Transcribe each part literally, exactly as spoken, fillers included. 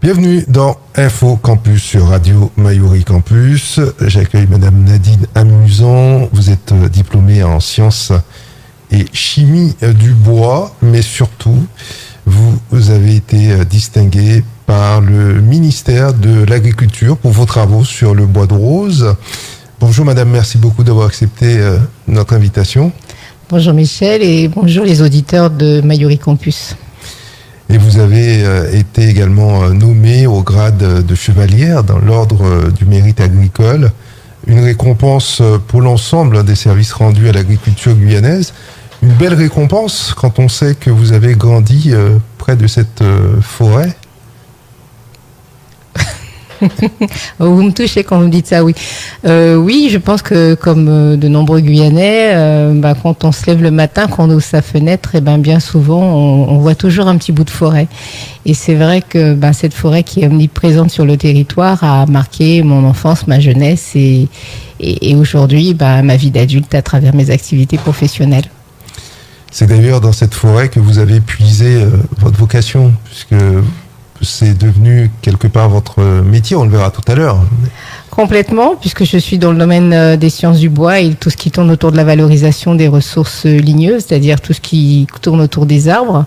Bienvenue dans Info Campus sur Radio Mayuri Campus. J'accueille Madame Nadine Amusant. Vous êtes diplômée en sciences et chimie du bois, mais surtout, vous avez été distinguée par le ministère de l'Agriculture pour vos travaux sur le bois de rose. Bonjour Madame, merci beaucoup d'avoir accepté notre invitation. Bonjour Michel et bonjour les auditeurs de Mayuri Campus. Et vous avez euh, été également euh, nommée au grade de chevalière dans l'ordre euh, du mérite agricole, une récompense euh, pour l'ensemble des services rendus à l'agriculture guyanaise. Une belle récompense quand on sait que vous avez grandi euh, près de cette euh, forêt. Vous me touchez quand vous me dites ça, oui. Euh, oui, je pense que comme euh, de nombreux Guyanais, euh, bah, quand on se lève le matin, qu'on ouvre sa fenêtre, et ben bien souvent, on, on voit toujours un petit bout de forêt. Et c'est vrai que bah, cette forêt qui est omniprésente sur le territoire a marqué mon enfance, ma jeunesse et, et, et aujourd'hui bah, ma vie d'adulte à travers mes activités professionnelles. C'est d'ailleurs dans cette forêt que vous avez puisé euh, votre vocation, puisque c'est devenu quelque part votre métier, on le verra tout à l'heure. Complètement, puisque je suis dans le domaine des sciences du bois et tout ce qui tourne autour de la valorisation des ressources ligneuses, c'est-à-dire tout ce qui tourne autour des arbres.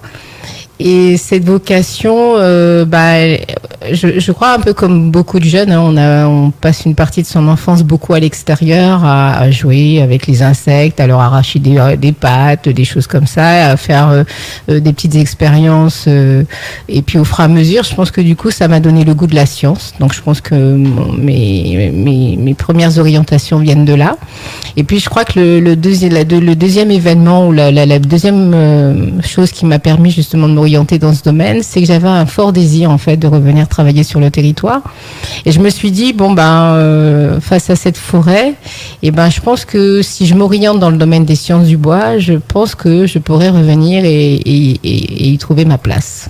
Et cette vocation, euh, bah, je, je crois un peu comme beaucoup de jeunes, hein, on, a, on passe une partie de son enfance beaucoup à l'extérieur, à, à jouer avec les insectes, à leur arracher des, des pattes, des choses comme ça, à faire euh, des petites expériences. Euh, et puis au fur et à mesure, je pense que du coup, ça m'a donné le goût de la science. Donc je pense que mes, mes, mes premières orientations viennent de là. Et puis je crois que le, le, deuxième, la, le deuxième événement ou la, la, la deuxième euh, chose qui m'a permis justement de m'orienter dans ce domaine, c'est que j'avais un fort désir en fait de revenir travailler sur le territoire. Et je me suis dit bon ben euh, face à cette forêt, et ben je pense que si je m'oriente dans le domaine des sciences du bois, je pense que je pourrais revenir et, et, et, et y trouver ma place.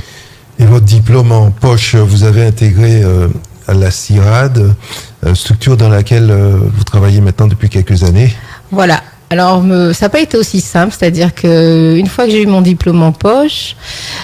Et votre diplôme en poche, vous avez intégré euh, à la CIRAD, euh, structure dans laquelle euh, vous travaillez maintenant depuis quelques années. Voilà. Alors, me, ça n'a pas été aussi simple, c'est-à-dire qu'une fois que j'ai eu mon diplôme en poche,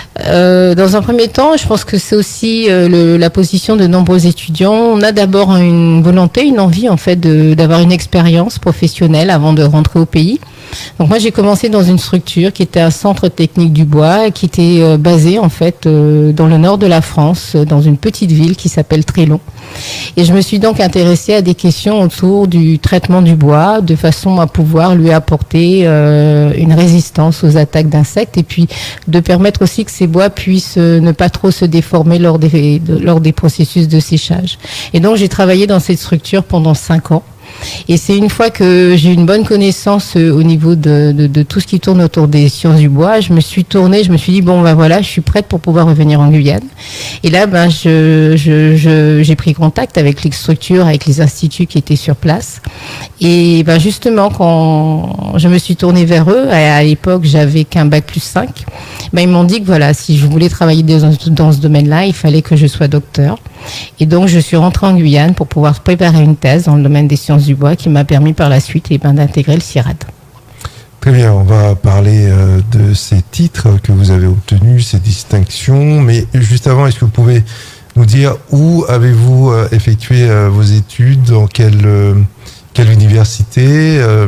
euh, dans un premier temps, je pense que c'est aussi euh, le, la position de nombreux étudiants. On a d'abord une volonté, une envie en fait de, d'avoir une expérience professionnelle avant de rentrer au pays. Donc moi j'ai commencé dans une structure qui était un centre technique du bois, qui était euh, basé en fait euh, dans le nord de la France, euh, dans une petite ville qui s'appelle Trélon. Et je me suis donc intéressée à des questions autour du traitement du bois, de façon à pouvoir lui apporter euh, une résistance aux attaques d'insectes et puis de permettre aussi que ces bois puissent euh, ne pas trop se déformer lors des, de, lors des processus de séchage. Et donc j'ai travaillé dans cette structure pendant cinq ans. Et c'est une fois que j'ai une bonne connaissance euh, au niveau de, de, de tout ce qui tourne autour des sciences du bois, je me suis tournée, je me suis dit bon ben voilà, je suis prête pour pouvoir revenir en Guyane. Et là ben je, je, je j'ai pris contact avec les structures, avec les instituts qui étaient sur place. Et ben justement quand je me suis tournée vers eux, à, à l'époque j'avais qu'un bac plus cinq, ben ils m'ont dit que voilà, si je voulais travailler dans, dans ce domaine-là, il fallait que je sois docteur. Et donc je suis rentrée en Guyane pour pouvoir préparer une thèse dans le domaine des sciences du bois qui m'a permis par la suite eh ben, d'intégrer le CIRAD. Très bien, on va parler euh, de ces titres que vous avez obtenus, ces distinctions, mais juste avant, est-ce que vous pouvez nous dire où avez-vous euh, effectué euh, vos études, dans quelle, euh, quelle université euh...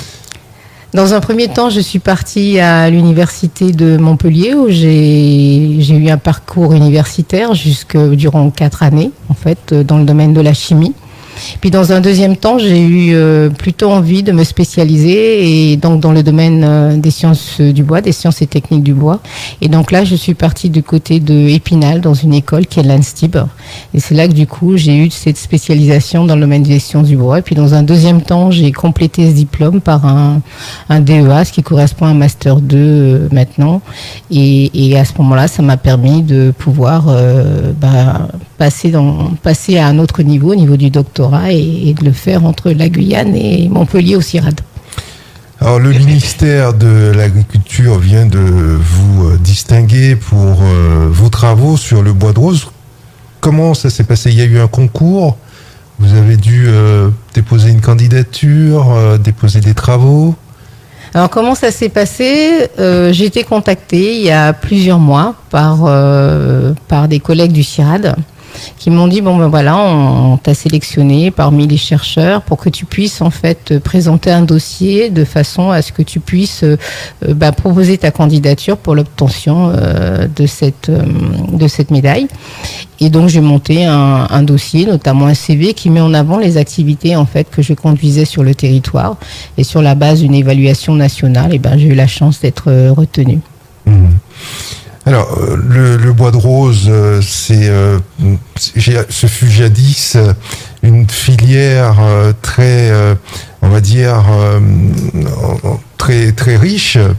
Dans un premier temps, je suis partie à l'université de Montpellier où j'ai, j'ai eu un parcours universitaire jusque durant quatre années, en fait, dans le domaine de la chimie. Puis dans un deuxième temps, j'ai eu euh, plutôt envie de me spécialiser et donc dans le domaine euh, des sciences du bois, des sciences et techniques du bois. Et donc là, je suis partie du côté de Épinal dans une école qui est l'ANSTIB. Et c'est là que du coup, j'ai eu cette spécialisation dans le domaine des sciences du bois. Et puis dans un deuxième temps, j'ai complété ce diplôme par un, un D E A, ce qui correspond à un Master deux euh, maintenant. Et, et à ce moment-là, ça m'a permis de pouvoir euh, bah, passer, dans, passer à un autre niveau, au niveau du doctorat. Et, et de le faire entre la Guyane et Montpellier au CIRAD. Alors le ministère de l'Agriculture vient de vous euh, distinguer pour euh, vos travaux sur le bois de rose. Comment ça s'est passé ? Il y a eu un concours, vous avez dû euh, déposer une candidature, euh, déposer des travaux ? Alors comment ça s'est passé? euh, J'ai été contactée il y a plusieurs mois par, euh, par des collègues du CIRAD qui m'ont dit bon ben voilà, on, on t'a sélectionné parmi les chercheurs pour que tu puisses en fait présenter un dossier de façon à ce que tu puisses euh, bah, proposer ta candidature pour l'obtention euh, de cette euh, de cette médaille. Et donc j'ai monté un, un dossier, notamment un C V qui met en avant les activités en fait que je conduisais sur le territoire, et sur la base d'une évaluation nationale, et ben j'ai eu la chance d'être euh, retenue. Mmh. Alors, le, le bois de rose, c'est, euh, ce fut jadis une filière très, euh, on va dire, euh, très très riche euh,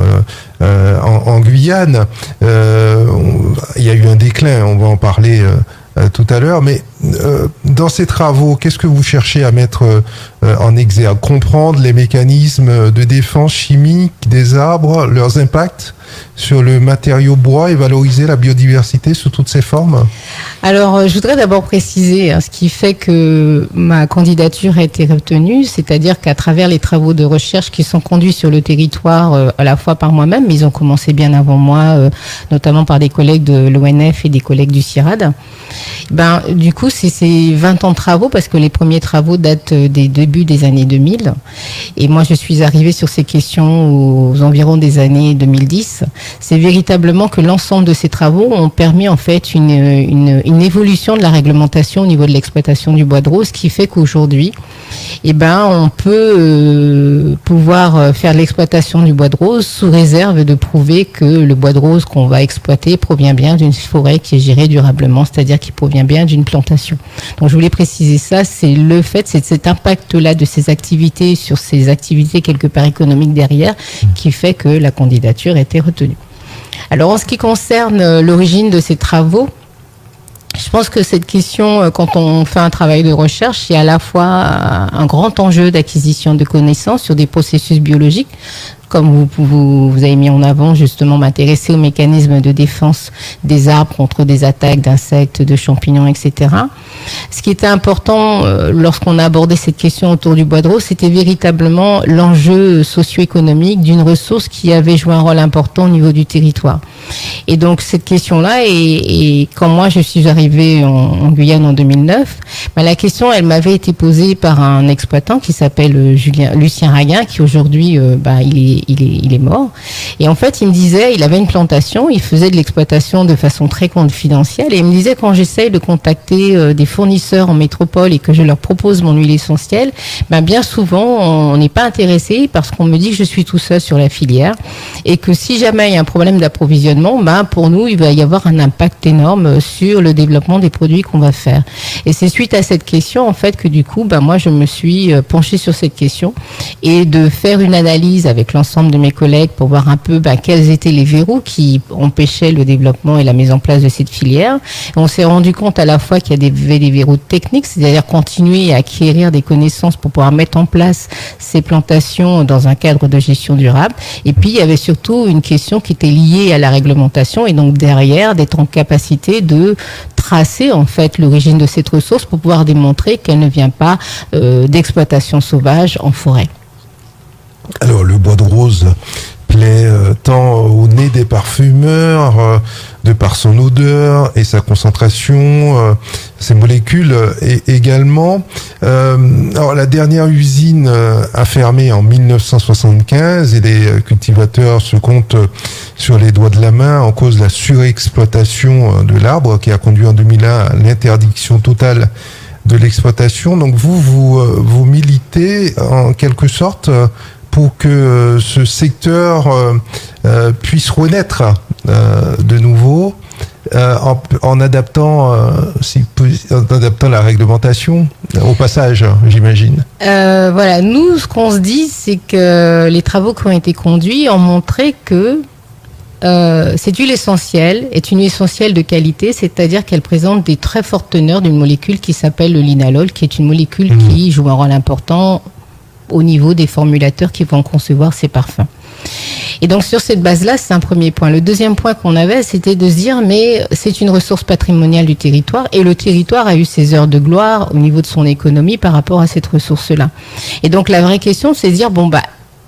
euh, en, en Guyane. Euh, il y a eu un déclin, on va en parler euh, tout à l'heure, mais euh, dans ces travaux, qu'est-ce que vous cherchez à mettre euh, en exergue? Comprendre les mécanismes de défense chimique des arbres, leurs impacts sur le matériau bois et valoriser la biodiversité sous toutes ses formes? Alors, je voudrais d'abord préciser hein, ce qui fait que ma candidature a été retenue, c'est-à-dire qu'à travers les travaux de recherche qui sont conduits sur le territoire, euh, à la fois par moi-même, mais ils ont commencé bien avant moi, euh, notamment par des collègues de l'O N F et des collègues du CIRAD. Ben, du coup, c'est ces vingt ans de travaux, parce que les premiers travaux datent des débuts des années deux mille. Et moi, je suis arrivée sur ces questions aux environs des années deux mille dix. C'est véritablement que l'ensemble de ces travaux ont permis en fait une, une, une évolution de la réglementation au niveau de l'exploitation du bois de rose, qui fait qu'aujourd'hui, eh ben, on peut euh, pouvoir faire l'exploitation du bois de rose sous réserve de prouver que le bois de rose qu'on va exploiter provient bien d'une forêt qui est gérée durablement, c'est-à-dire qui provient bien d'une plantation. Donc je voulais préciser ça, c'est le fait, c'est cet impact-là de ces activités sur ces activités quelque part économiques derrière qui fait que la candidature a été retenue. Alors en ce qui concerne l'origine de ces travaux, je pense que cette question, quand on fait un travail de recherche, il y a à la fois un grand enjeu d'acquisition de connaissances sur des processus biologiques, comme vous, vous, vous avez mis en avant, justement, m'intéresser aux mécanismes de défense des arbres contre des attaques d'insectes, de champignons, et cetera. Ce qui était important euh, lorsqu'on a abordé cette question autour du bois de rose, c'était véritablement l'enjeu socio-économique d'une ressource qui avait joué un rôle important au niveau du territoire. Et donc cette question-là, et, et quand moi je suis arrivée en, en Guyane en deux mille neuf, ben, la question, elle m'avait été posée par un exploitant qui s'appelle Julien, Lucien Raguin, qui aujourd'hui, euh, ben, il est Il est, il est mort. Et en fait, il me disait, il avait une plantation, il faisait de l'exploitation de façon très confidentielle. Et il me disait, quand j'essaye de contacter euh, des fournisseurs en métropole et que je leur propose mon huile essentielle, ben bien souvent, on n'est pas intéressé parce qu'on me dit que je suis tout seul sur la filière et que si jamais il y a un problème d'approvisionnement, ben pour nous, il va y avoir un impact énorme sur le développement des produits qu'on va faire. Et c'est suite à cette question, en fait, que du coup, ben moi, je me suis penchée sur cette question et de faire une analyse avec l'ensemble de mes collègues pour voir un peu bah, quels étaient les verrous qui empêchaient le développement et la mise en place de cette filière. Et on s'est rendu compte à la fois qu'il y avait des verrous techniques, c'est-à-dire continuer à acquérir des connaissances pour pouvoir mettre en place ces plantations dans un cadre de gestion durable. Et puis, il y avait surtout une question qui était liée à la réglementation et donc derrière, d'être en capacité de tracer en fait l'origine de cette ressource pour pouvoir démontrer qu'elle ne vient pas euh, d'exploitation sauvage en forêt. Alors, le bois de rose plaît euh, tant au nez des parfumeurs, euh, de par son odeur et sa concentration, euh, ses molécules et également. Euh, alors, la dernière usine euh, a fermé en mille neuf cent soixante-quinze et les cultivateurs se comptent sur les doigts de la main en cause de la surexploitation de l'arbre qui a conduit en deux mille un à l'interdiction totale de l'exploitation. Donc vous, vous, vous militez en quelque sorte pour que ce secteur euh, euh, puisse renaître euh, de nouveau euh, en, en adaptant, euh, si, en adaptant la réglementation au passage, j'imagine. Euh, voilà, nous, ce qu'on se dit, c'est que les travaux qui ont été conduits ont montré que Euh, cette huile essentielle est une huile essentielle de qualité, c'est-à-dire qu'elle présente des très fortes teneurs d'une molécule qui s'appelle le linalol, qui est une molécule mmh. qui joue un rôle important au niveau des formulateurs qui vont concevoir ces parfums. Et donc sur cette base-là, c'est un premier point. Le deuxième point qu'on avait, c'était de se dire, mais c'est une ressource patrimoniale du territoire et le territoire a eu ses heures de gloire au niveau de son économie par rapport à cette ressource-là. Et donc la vraie question, c'est de dire, bon bah,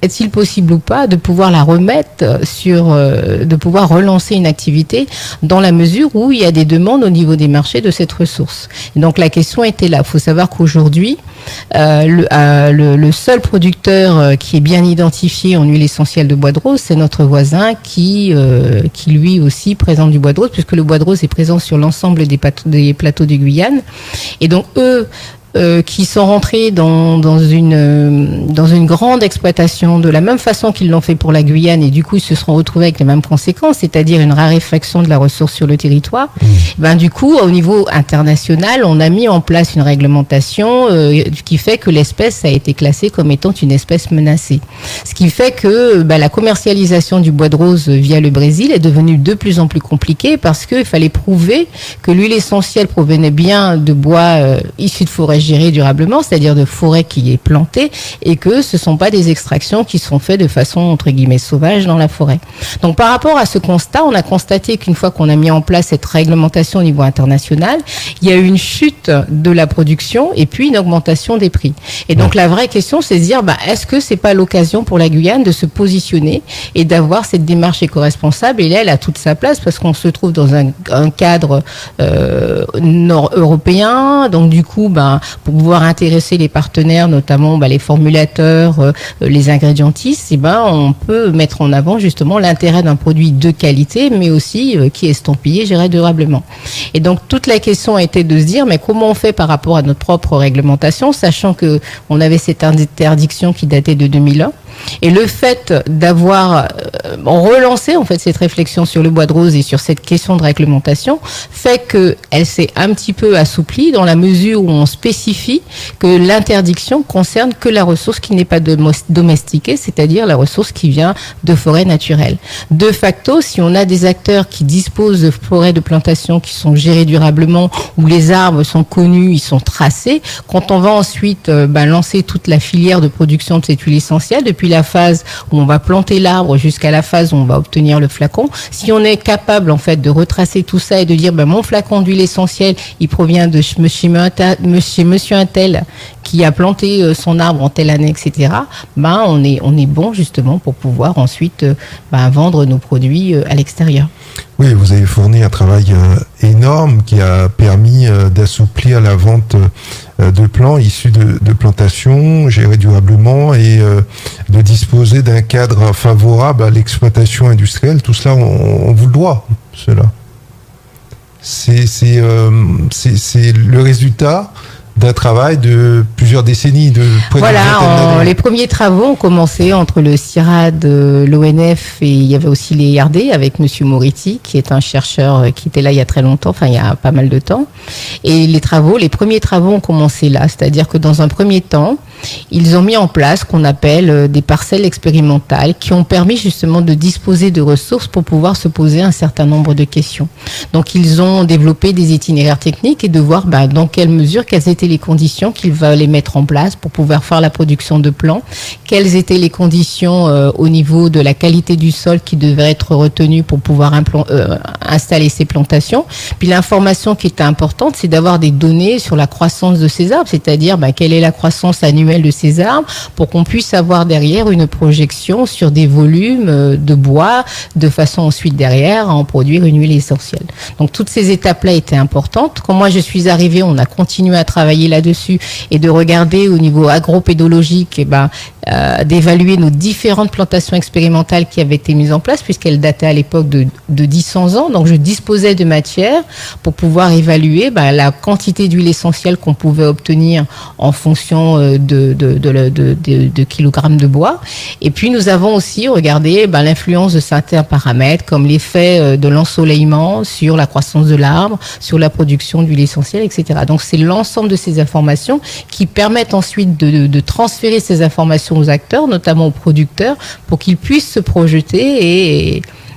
est-il possible ou pas de pouvoir la remettre sur, euh, de pouvoir relancer une activité dans la mesure où il y a des demandes au niveau des marchés de cette ressource. Et donc la question était là. Il faut savoir qu'aujourd'hui, euh, le, euh, le, le seul producteur euh, qui est bien identifié en huile essentielle de bois de rose, c'est notre voisin qui, euh, qui lui aussi présente du bois de rose, puisque le bois de rose est présent sur l'ensemble des, plateaux, des plateaux de Guyane. Et donc eux, Euh, qui sont rentrés dans, dans, une, euh, dans une grande exploitation de la même façon qu'ils l'ont fait pour la Guyane, et du coup ils se seront retrouvés avec les mêmes conséquences, c'est-à-dire une raréfaction de la ressource sur le territoire. Mmh. Ben, du coup, au niveau international, on a mis en place une réglementation euh, qui fait que l'espèce a été classée comme étant une espèce menacée. Ce qui fait que ben, la commercialisation du bois de rose via le Brésil est devenue de plus en plus compliquée parce qu'il fallait prouver que l'huile essentielle provenait bien de bois euh, issus de forêts gérée durablement, c'est-à-dire de forêt qui est plantée, et que ce ne sont pas des extractions qui sont faites de façon, entre guillemets, sauvage dans la forêt. Donc par rapport à ce constat, on a constaté qu'une fois qu'on a mis en place cette réglementation au niveau international, il y a eu une chute de la production et puis une augmentation des prix. Et donc la vraie question, c'est de dire, bah, est-ce que c'est pas l'occasion pour la Guyane de se positionner et d'avoir cette démarche éco-responsable? Et là, elle a toute sa place parce qu'on se trouve dans un, un cadre euh, nord-européen, donc du coup, bah, pour pouvoir intéresser les partenaires, notamment bah, les formulateurs, euh, les ingrédientistes, et ben on peut mettre en avant justement l'intérêt d'un produit de qualité, mais aussi euh, qui est estampillé, géré durablement. Et donc toute la question a été de se dire, mais comment on fait par rapport à notre propre réglementation, sachant que on avait cette interdiction qui datait de deux mille un. Et le fait d'avoir euh, relancé en fait cette réflexion sur le bois de rose et sur cette question de réglementation fait que elle s'est un petit peu assouplie dans la mesure où on spécifie que l'interdiction concerne que la ressource qui n'est pas domestiquée, c'est-à-dire la ressource qui vient de forêts naturelles. De facto, si on a des acteurs qui disposent de forêts de plantation qui sont gérées durablement, où les arbres sont connus, ils sont tracés, quand on va ensuite euh, ben, lancer toute la filière de production de cette huile essentielle, depuis la phase où on va planter l'arbre jusqu'à la phase où on va obtenir le flacon, si on est capable en fait de retracer tout ça et de dire ben, mon flacon d'huile essentielle, il provient de chez monsieur, monsieur Untel qui a planté son arbre en telle année, et cetera, ben, on est, on est bon justement pour pouvoir ensuite ben, vendre nos produits à l'extérieur. Oui, vous avez fourni un travail euh, énorme qui a permis euh, d'assouplir la vente euh, de plants issus de, de plantations gérées durablement et euh, de disposer d'un cadre favorable à l'exploitation industrielle. Tout cela, on, on vous le doit, cela. C'est, c'est, euh, c'est, c'est le résultat d'un travail de plusieurs décennies. De voilà, en, les premiers travaux ont commencé entre le CIRAD, l'O N F et il y avait aussi les R D avec Monsieur Moriti, qui est un chercheur qui était là il y a très longtemps, enfin il y a pas mal de temps. Et les travaux, les premiers travaux ont commencé là, c'est-à-dire que dans un premier temps, ils ont mis en place ce qu'on appelle des parcelles expérimentales qui ont permis justement de disposer de ressources pour pouvoir se poser un certain nombre de questions. Donc ils ont développé des itinéraires techniques et de voir bah, dans quelle mesure, quelles étaient les conditions qu'il va les mettre en place pour pouvoir faire la production de plants, quelles étaient les conditions euh, au niveau de la qualité du sol qui devaient être retenues pour pouvoir implant- euh, installer ces plantations. Puis l'information qui était importante, c'est d'avoir des données sur la croissance de ces arbres, c'est-à-dire bah, quelle est la croissance annuelle de ces arbres pour qu'on puisse avoir derrière une projection sur des volumes euh, de bois, de façon ensuite derrière à en produire une huile essentielle. Donc toutes ces étapes-là étaient importantes. Quand moi je suis arrivée, on a continué à travailler là-dessus et de regarder au niveau agropédologique, et ben, euh, d'évaluer nos différentes plantations expérimentales qui avaient été mises en place puisqu'elles dataient à l'époque de, de dix à cent ans. Donc je disposais de matière pour pouvoir évaluer ben, la quantité d'huile essentielle qu'on pouvait obtenir en fonction de, de, de, de, de, de, de kilogrammes de bois. Et puis nous avons aussi regardé ben, l'influence de certains paramètres comme l'effet de l'ensoleillement sur la croissance de l'arbre, sur la production d'huile essentielle, et cetera. Donc c'est l'ensemble de ces informations qui permettent ensuite de, de, de transférer ces informations aux acteurs, notamment aux producteurs, pour qu'ils puissent se projeter et,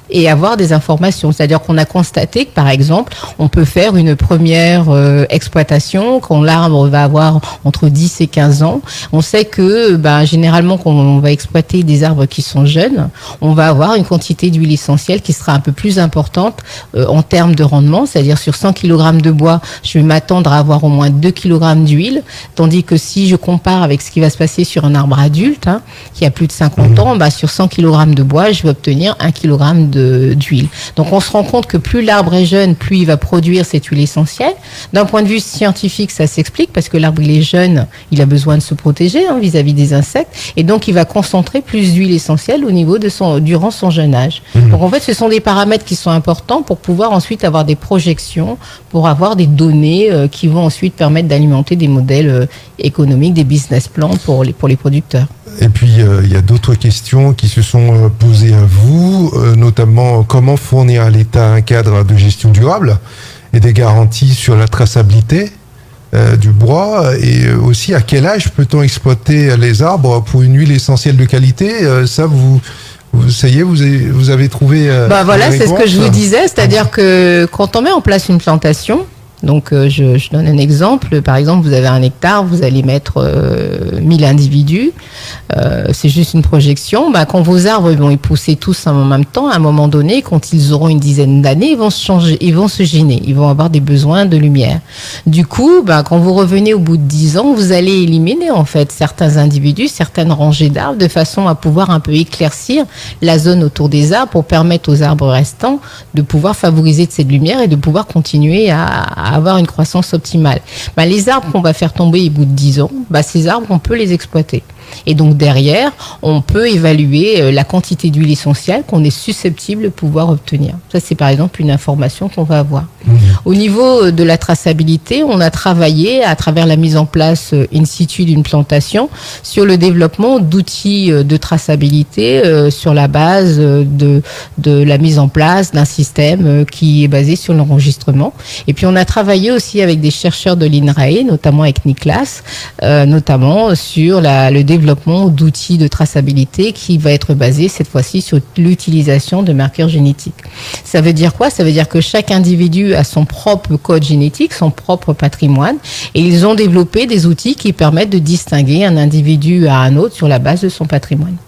et avoir des informations. C'est-à-dire qu'on a constaté que, par exemple, on peut faire une première euh, exploitation quand l'arbre va avoir entre dix et quinze ans. On sait que, ben, généralement, quand on va exploiter des arbres qui sont jeunes, on va avoir une quantité d'huile essentielle qui sera un peu plus importante euh, en termes de rendement. C'est-à-dire, sur cent kilogrammes de bois, je vais m'attendre à avoir au moins deux kilogrammes d'huile. Tandis que si je compare avec ce qui va se passer sur un arbre adulte, hein, qui a plus de cinquante ans, ben, sur cent kilogrammes de bois, je vais obtenir un kilogramme de De, d'huile. Donc on se rend compte que plus l'arbre est jeune, plus il va produire cette huile essentielle. D'un point de vue scientifique, ça s'explique parce que l'arbre il est jeune, il a besoin de se protéger hein, vis-à-vis des insectes, et donc il va concentrer plus d'huile essentielle au niveau de son durant son jeune âge. Mmh. Donc en fait, ce sont des paramètres qui sont importants pour pouvoir ensuite avoir des projections, pour avoir des données euh, qui vont ensuite permettre d'alimenter des modèles euh, économiques, des business plans pour les pour les producteurs. Et puis, euh, il y a d'autres questions qui se sont euh, posées à vous, euh, notamment comment fournir à l'État un cadre de gestion durable et des garanties sur la traçabilité euh, du bois, et aussi à quel âge peut-on exploiter les arbres pour une huile essentielle de qualité. euh, Ça, vous... Vous, ça y est, vous avez, vous avez trouvé... Euh, bah voilà, c'est ce que je vous disais, c'est-à-dire que quand on met en place une plantation, donc euh, je, je donne un exemple, par exemple vous avez un hectare, vous allez mettre euh, mille individus, euh, c'est juste une projection, bah, quand vos arbres vont y pousser tous en même temps, à un moment donné, quand ils auront une dizaine d'années, ils vont se changer, ils vont se gêner, ils vont avoir des besoins de lumière. Du coup, bah, quand vous revenez au bout de dix ans, vous allez éliminer en fait certains individus, certaines rangées d'arbres, de façon à pouvoir un peu éclaircir la zone autour des arbres pour permettre aux arbres restants de pouvoir favoriser de cette lumière et de pouvoir continuer à, à avoir une croissance optimale. Bah, les arbres qu'on va faire tomber au bout de dix ans, bah, ces arbres, on peut les exploiter. Et donc derrière, on peut évaluer la quantité d'huile essentielle qu'on est susceptible de pouvoir obtenir. Ça, c'est par exemple une information qu'on va avoir. Mmh. Au niveau de la traçabilité, on a travaillé à travers la mise en place in situ d'une plantation sur le développement d'outils de traçabilité euh, sur la base de, de la mise en place d'un système qui est basé sur l'enregistrement. Et puis on a travaillé aussi avec des chercheurs de l'INRAE, notamment avec Niklas, euh, notamment sur la, le développement développement d'outils de traçabilité qui va être basé cette fois-ci sur l'utilisation de marqueurs génétiques. Ça veut dire quoi ? Ça veut dire que chaque individu a son propre code génétique, son propre patrimoine, et ils ont développé des outils qui permettent de distinguer un individu à un autre sur la base de son patrimoine.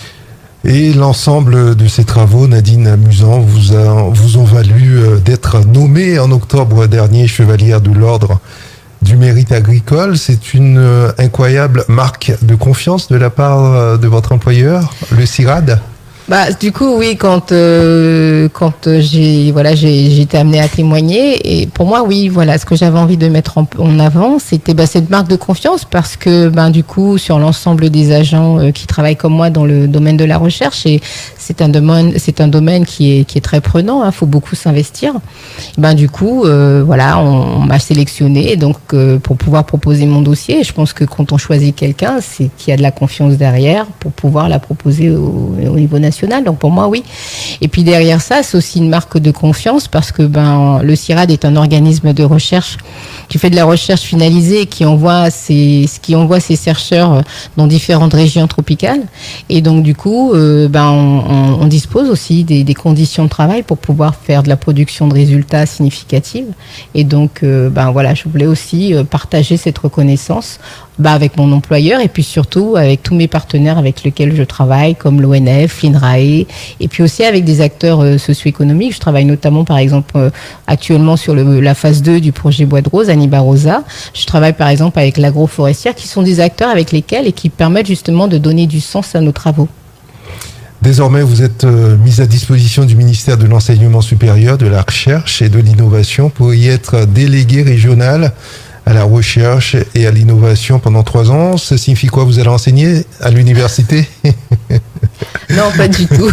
Et l'ensemble de ces travaux, Nadine Amusant, vous, a, vous ont valu d'être nommée en octobre dernier chevalière de l'ordre du mérite agricole. C'est une euh, incroyable marque de confiance de la part euh, de votre employeur, le CIRAD. Bah, du coup, oui, quand euh, quand j'ai voilà, j'ai, j'ai été amenée à témoigner, et pour moi, oui, voilà, ce que j'avais envie de mettre en, en avant, c'était bah, cette marque de confiance, parce que ben du coup, sur l'ensemble des agents euh, qui travaillent comme moi dans le domaine de la recherche, et c'est un domaine, c'est un domaine qui est qui est très prenant, hein, faut beaucoup s'investir. Et ben du coup, euh, voilà, on, on m'a sélectionné donc euh, pour pouvoir proposer mon dossier. Et je pense que quand on choisit quelqu'un, c'est qu'il y a de la confiance derrière pour pouvoir la proposer au, au niveau national. Donc pour moi, oui. Et puis derrière ça, c'est aussi une marque de confiance, parce que ben le CIRAD est un organisme de recherche qui fait de la recherche finalisée et qui envoie ses, qui envoie ses chercheurs dans différentes régions tropicales. Et donc du coup, euh, ben on, on dispose aussi des, des conditions de travail pour pouvoir faire de la production de résultats significatifs. Et donc euh, ben voilà, je voulais aussi partager cette reconnaissance bah, avec mon employeur, et puis surtout avec tous mes partenaires avec lesquels je travaille, comme l'O N F, l'INRAE, et puis aussi avec des acteurs euh, socio-économiques. Je travaille notamment, par exemple, euh, actuellement sur le, la phase deux du projet Bois de Rose, Aniba Rosa. Je travaille, par exemple, avec l'agroforestière, qui sont des acteurs avec lesquels et qui permettent justement de donner du sens à nos travaux. Désormais, vous êtes euh, mise à disposition du ministère de l'Enseignement supérieur, de la Recherche et de l'Innovation pour y être déléguée régionale à la recherche et à l'innovation pendant trois ans. Ça signifie quoi ? Vous allez enseigner à l'université ? Non, pas du tout.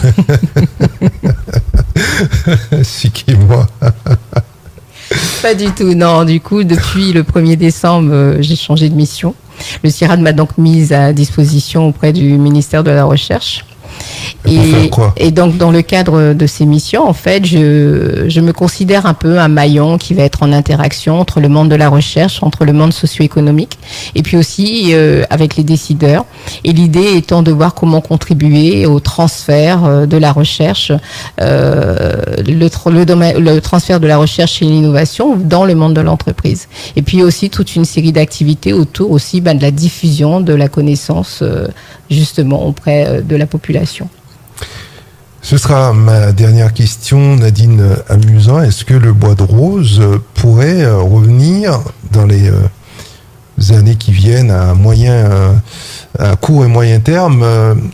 Expliquez-moi. Pas du tout, non. Du coup, depuis le premier décembre, euh, j'ai changé de mission. Le CIRAD m'a donc mise à disposition auprès du ministère de la Recherche. Et, et, quoi et donc, dans le cadre de ces missions, en fait, je, je me considère un peu un maillon qui va être en interaction entre le monde de la recherche, entre le monde socio-économique, et puis aussi euh, avec les décideurs. Et l'idée étant de voir comment contribuer au transfert euh, de la recherche, euh, le, le, domaine, le transfert de la recherche et l'innovation dans le monde de l'entreprise. Et puis aussi toute une série d'activités autour aussi ben, de la diffusion de la connaissance euh, justement auprès euh, de la population. Ce sera ma dernière question, Nadine Amusant. Est-ce que le bois de rose pourrait revenir dans les années qui viennent à moyen, à court et moyen terme,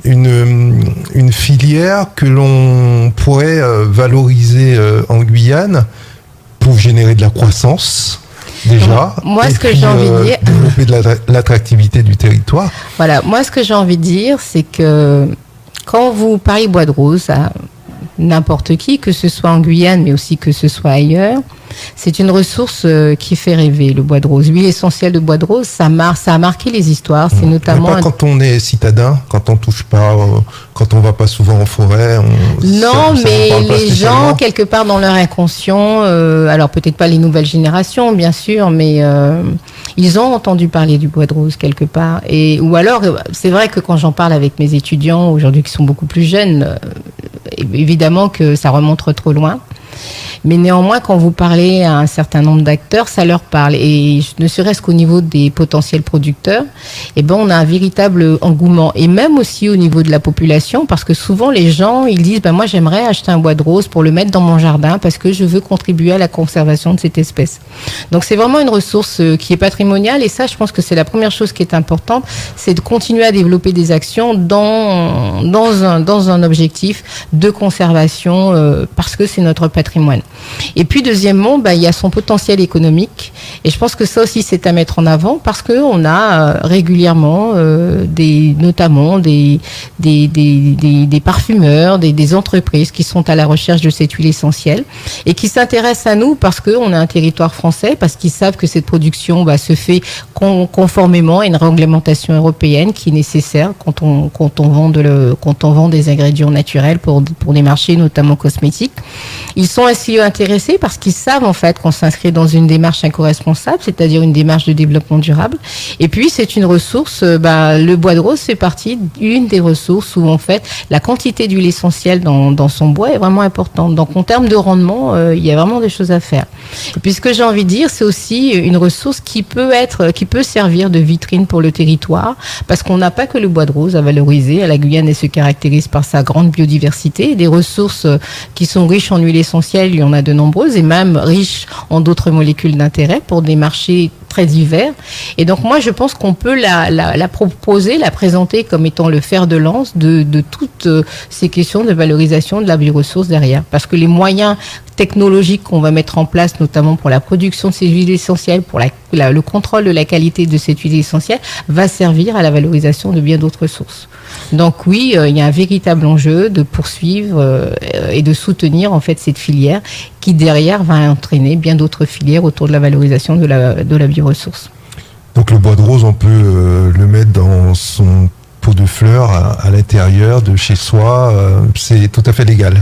une, une filière que l'on pourrait valoriser en Guyane pour générer de la croissance déjà, moi, et ce que puis, j'ai envie euh, de dire, développer de la, l'attractivité du territoire? Voilà, moi ce que j'ai envie de dire, c'est que quand vous parlez bois de rose à n'importe qui, que ce soit en Guyane, mais aussi que ce soit ailleurs, c'est une ressource qui fait rêver, le bois de rose. L'huile essentielle de bois de rose, ça, mar- ça a marqué les histoires. C'est notamment mais pas un... quand on est citadin, quand on touche pas, quand on va pas souvent en forêt. On... Non, ça, mais ça les gens, quelque part dans leur inconscient, euh, alors peut-être pas les nouvelles générations, bien sûr, mais euh, ils ont entendu parler du bois de rose quelque part. Et, ou alors, c'est vrai que quand j'en parle avec mes étudiants, aujourd'hui qui sont beaucoup plus jeunes, euh, évidemment que ça remonte trop loin. Mais néanmoins, quand vous parlez à un certain nombre d'acteurs, ça leur parle. Et ne serait-ce qu'au niveau des potentiels producteurs, eh ben, on a un véritable engouement. Et même aussi au niveau de la population, parce que souvent les gens, ils disent, ben, moi j'aimerais acheter un bois de rose pour le mettre dans mon jardin parce que je veux contribuer à la conservation de cette espèce. Donc c'est vraiment une ressource qui est patrimoniale. Et ça, je pense que c'est la première chose qui est importante, c'est de continuer à développer des actions dans, dans, un, dans un objectif de conservation euh, parce que c'est notre patrimoine. Et puis deuxièmement, bah, il y a son potentiel économique et je pense que ça aussi c'est à mettre en avant parce que on a euh, régulièrement euh, des, notamment des des, des, des, des parfumeurs, des, des entreprises qui sont à la recherche de cette huile essentielle et qui s'intéressent à nous parce que on a un territoire français, parce qu'ils savent que cette production bah, se fait con, conformément à une réglementation européenne qui est nécessaire quand on quand on vend de le, quand on vend des ingrédients naturels pour pour des marchés notamment cosmétiques. Ils sont ainsi intéressés parce qu'ils savent en fait qu'on s'inscrit dans une démarche éco-responsable, c'est-à-dire une démarche de développement durable. Et puis c'est une ressource, bah, le bois de rose fait partie d'une des ressources où en fait la quantité d'huile essentielle dans, dans son bois est vraiment importante. Donc en termes de rendement, euh, il y a vraiment des choses à faire. Et puis ce que j'ai envie de dire, c'est aussi une ressource qui peut être, qui peut servir de vitrine pour le territoire, parce qu'on n'a pas que le bois de rose à valoriser. La Guyane elle se caractérise par sa grande biodiversité, des ressources qui sont riches en huile essentielle, il y en a de nombreuses et même riches en d'autres molécules d'intérêt pour des marchés très divers. Et donc moi je pense qu'on peut la, la, la proposer, la présenter comme étant le fer de lance de, de toutes ces questions de valorisation de la bioressource derrière. Parce que les moyens technologiques qu'on va mettre en place, notamment pour la production de ces huiles essentielles, pour la, la, le contrôle de la qualité de cette huile essentielle, va servir à la valorisation de bien d'autres sources. Donc oui, euh, il y a un véritable enjeu de poursuivre euh, et de soutenir en fait cette filière qui derrière va entraîner bien d'autres filières autour de la valorisation de la, de la bioressource. Donc le bois de rose, on peut euh, le mettre dans son pot de fleurs à, à l'intérieur de chez soi, euh, c'est tout à fait légal.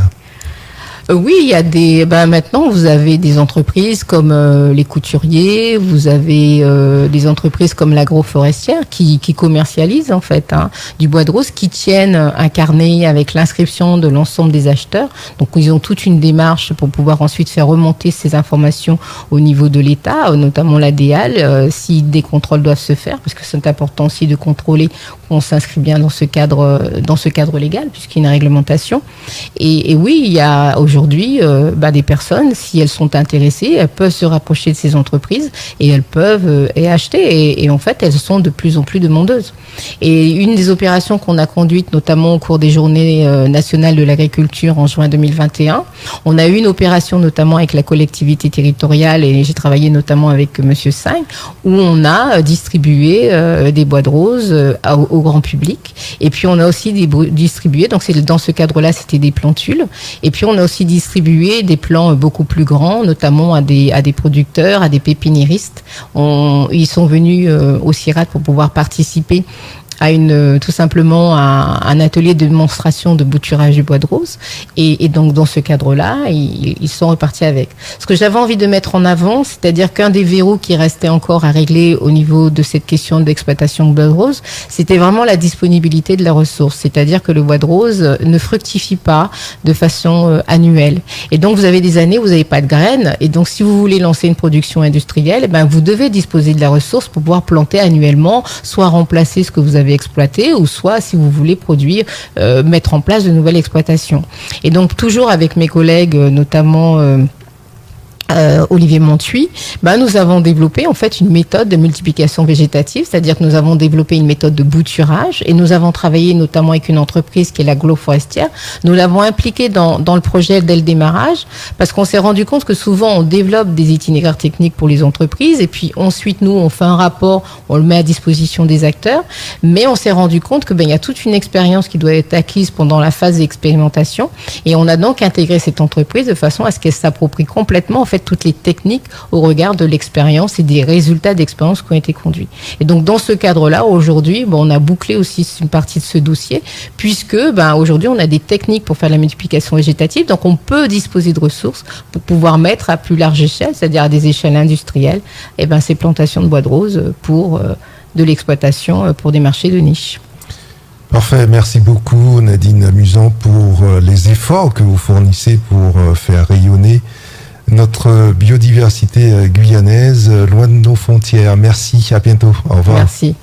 Oui, il y a des. Ben maintenant, vous avez des entreprises comme euh, les couturiers, vous avez euh, des entreprises comme l'agroforestière qui, qui commercialisent en fait hein, du bois de rose, qui tiennent un carnet avec l'inscription de l'ensemble des acheteurs. Donc, ils ont toute une démarche pour pouvoir ensuite faire remonter ces informations au niveau de l'État, notamment l'A D A L, euh, si des contrôles doivent se faire, parce que c'est important aussi de contrôler qu'on s'inscrit bien dans ce cadre, dans ce cadre légal, puisqu'il y a une réglementation. Et, et oui, il y a aujourd'hui Aujourd'hui, euh, bah, des personnes, si elles sont intéressées, elles peuvent se rapprocher de ces entreprises et elles peuvent euh, et acheter. Et, et en fait, elles sont de plus en plus demandeuses. Et une des opérations qu'on a conduites, notamment au cours des Journées euh, nationales de l'agriculture en juin deux mille vingt et un, on a eu une opération notamment avec la collectivité territoriale et j'ai travaillé notamment avec Monsieur Sagne, où on a distribué euh, des bois de rose euh, au, au grand public. Et puis on a aussi des, distribué, donc c'est dans ce cadre-là, c'était des plantules. Et puis on a aussi distribué des plants beaucoup plus grands, notamment à des, à des producteurs, à des pépiniéristes. On, ils sont venus euh, au CIRAD pour pouvoir participer à une, tout simplement à un atelier de démonstration de bouturage du bois de rose. Et, et donc, dans ce cadre-là, ils, ils sont repartis avec. Ce que j'avais envie de mettre en avant, c'est-à-dire qu'un des verrous qui restait encore à régler au niveau de cette question d'exploitation de bois de rose, c'était vraiment la disponibilité de la ressource. C'est-à-dire que le bois de rose ne fructifie pas de façon euh, annuelle. Et donc, vous avez des années où vous n'avez pas de graines. Et donc, si vous voulez lancer une production industrielle, eh ben, vous devez disposer de la ressource pour pouvoir planter annuellement, soit remplacer ce que vous avez exploité, ou soit, si vous voulez produire, euh, mettre en place de nouvelles exploitations. Et donc, toujours avec mes collègues, notamment euh, Euh, Olivier Montuy, ben, nous avons développé en fait une méthode de multiplication végétative, c'est-à-dire que nous avons développé une méthode de bouturage et nous avons travaillé notamment avec une entreprise qui est la Globe Forestière. Nous l'avons impliquée dans, dans le projet dès le démarrage parce qu'on s'est rendu compte que souvent on développe des itinéraires techniques pour les entreprises et puis ensuite nous on fait un rapport, on le met à disposition des acteurs, mais on s'est rendu compte que ben, il y a toute une expérience qui doit être acquise pendant la phase d'expérimentation et on a donc intégré cette entreprise de façon à ce qu'elle s'approprie complètement en fait toutes les techniques au regard de l'expérience et des résultats d'expérience qui ont été conduits. Et donc, dans ce cadre-là, aujourd'hui, bon, on a bouclé aussi une partie de ce dossier, puisque ben, aujourd'hui, on a des techniques pour faire la multiplication végétative, donc on peut disposer de ressources pour pouvoir mettre à plus large échelle, c'est-à-dire à des échelles industrielles, et ben, ces plantations de bois de rose pour euh, de l'exploitation pour des marchés de niche. Parfait, merci beaucoup Nadine Amusant pour les efforts que vous fournissez pour faire rayonner notre biodiversité guyanaise loin de nos frontières. Merci, à bientôt. Au revoir. Merci.